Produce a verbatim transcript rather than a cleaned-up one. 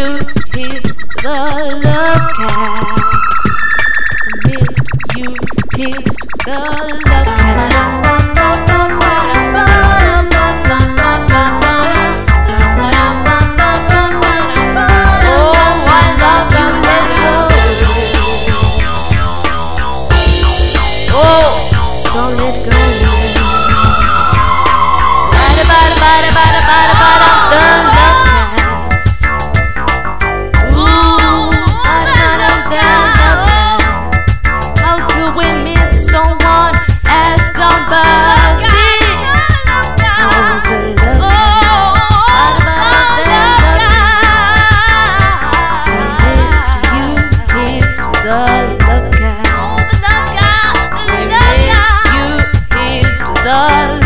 you kissed the love cats. Missed you kissed the love cats. Oh, I love you, let's go. Oh, so let go. Bada bada bada bada bada bada the love cats. Ooh, bada bada bada. How could we miss someone as dumb as this? Oh, the love cats. Bada bada the love cats. We missed you, kissed the love cats. We missed you, kissed the